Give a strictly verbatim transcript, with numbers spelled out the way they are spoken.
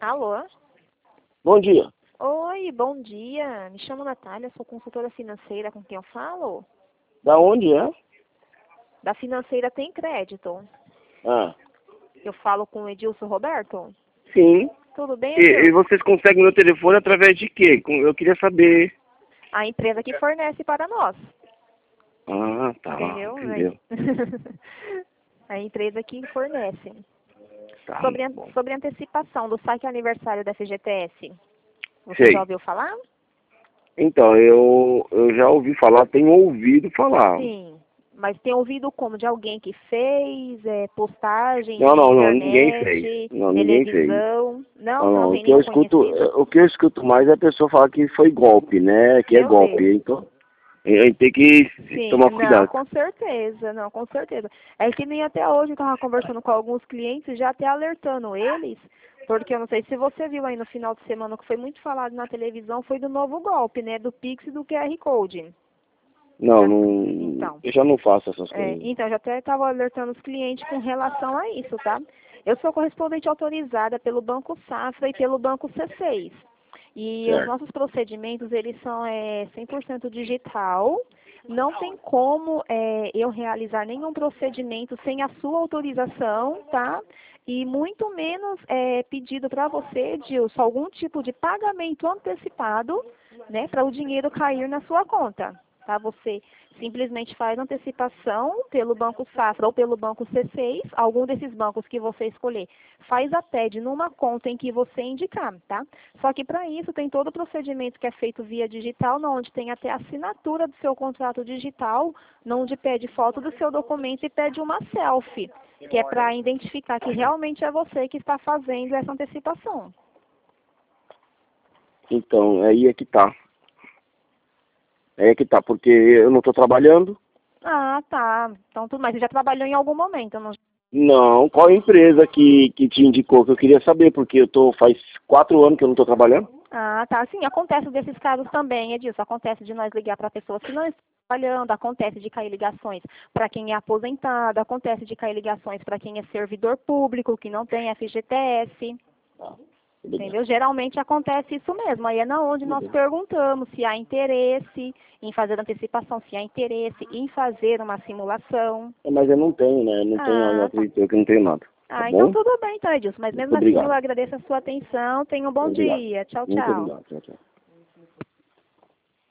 Alô? Bom dia. Oi, bom dia. Me chamo Natália, sou consultora financeira. Com quem eu falo? Da onde é? Da Financeira Tem Crédito. Ah, Eu falo com o Edilson Roberto? sim. Tudo bem, E, e Edilson? vocês conseguem meu telefone através de quê? Com- Eu queria saber. A empresa que fornece para nós. Ah, tá. Entendeu? Entendeu? A empresa que fornece. Tá Sobre, a- bom. sobre a antecipação do saque aniversário da F G T S. Você Sei. já ouviu falar? Então, eu, eu já ouvi falar, tenho ouvido falar. Sim. Mas tem ouvido como? De alguém que fez é, postagem Não, na não, não, ninguém fez. internet, Não, ninguém fez. televisão? Não, Não, você não não, o tem que eu nenhum escuto, conhecido? o que eu escuto mais é a pessoa falar que foi golpe, né? Que é Meu Deus. golpe. Então, a gente tem que Sim, tomar não, cuidado. com certeza, não, com certeza. É que nem até hoje eu estava conversando com alguns clientes, já até alertando eles, porque eu não sei se você viu aí no final de semana que foi muito falado na televisão, foi do novo golpe, né, do Pix e do Q R Code. Não, Já- não, Então, eu já não faço essas é, coisas. então, já até estava alertando os clientes com relação a isso, tá? Eu sou correspondente autorizada pelo Banco Safra e pelo Banco C seis. E os Certo. nossos procedimentos, eles são é, cem por cento digital. Não tem como é, eu realizar nenhum procedimento sem a sua autorização, tá? E muito menos é, pedido para você, Dilson, algum tipo de pagamento antecipado, né, para o dinheiro cair na sua conta, tá? Você simplesmente faz antecipação pelo Banco Safra ou pelo Banco C seis, algum desses bancos que você escolher, faz a T E D numa conta em que você indicar, tá? Só que para isso tem todo o procedimento que é feito via digital, onde tem até a assinatura do seu contrato digital, onde pede foto do seu documento e pede uma selfie, que é para identificar que realmente é você que está fazendo essa antecipação. Então, aí é que tá. Aí é que tá, porque eu não tô trabalhando. Ah, tá. Então tudo mais. Você já trabalhou em algum momento, não? Não, qual a empresa que, que te indicou? Que eu queria saber, porque eu tô faz quatro anos que eu não tô trabalhando. Ah, tá. Sim, acontece desses casos também, Edilson. Acontece de nós ligar para pessoas que não estão trabalhando, acontece de cair ligações para quem é aposentado, acontece de cair ligações para quem é servidor público, que não tem F G T S. Tá, tudo bem. Entendeu? Geralmente acontece isso mesmo. Aí é na onde nós perguntamos se há interesse em fazer antecipação, se há interesse em fazer uma simulação. É, mas eu não tenho, né? Não tenho, eu Ah, tá. acredito que eu não tenho nada. Tá Ah, então bom? tudo bem, tá, Edilson. Mas Muito mesmo assim eu obrigado. agradeço a sua atenção. Tenha um bom Obrigado. dia. Tchau, Muito tchau. obrigado. Tchau, tchau.